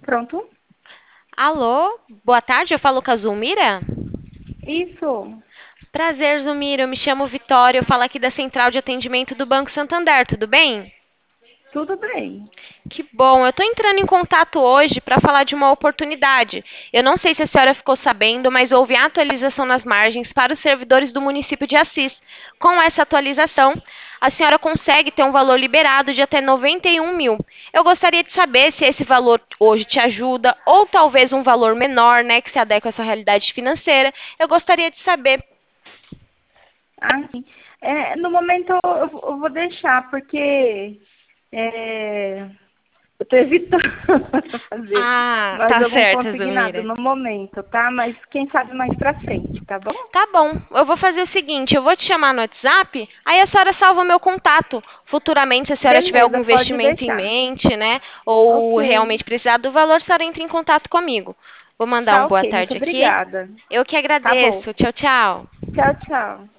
Pronto? Alô, boa tarde, eu falo com a Zulmira? Isso. Prazer, Zulmira, eu me chamo Vitória, eu falo aqui da Central de Atendimento do Banco Santander, tudo bem? Tudo bem. Que bom, eu estou entrando em contato hoje para falar de uma oportunidade. Eu não sei se a senhora ficou sabendo, mas houve atualização nas margens para os servidores do município de Assis. Com essa atualização, a senhora consegue ter um valor liberado de até 91 mil. Eu gostaria de saber se esse valor hoje te ajuda, ou talvez um valor menor, né, que se adequa à sua realidade financeira. Eu gostaria de saber. Sim. No momento eu vou deixar, porque é, eu estou evitando fazer Ah, mais tá algum certo, consignado Zulmira. no momento, tá? Mas quem sabe mais pra frente, tá bom? Tá bom, eu vou fazer o seguinte, eu vou te chamar no WhatsApp, aí a senhora salva o meu contato. Futuramente, se a senhora tiver algum Beleza, pode investimento em deixar. mente, né, ou Ok. realmente precisar do valor, a senhora entra em contato comigo. Vou mandar Tá um boa ok. Muito tarde aqui. obrigada. Eu que Tá bom. agradeço. Tchau, tchau. Tchau, tchau.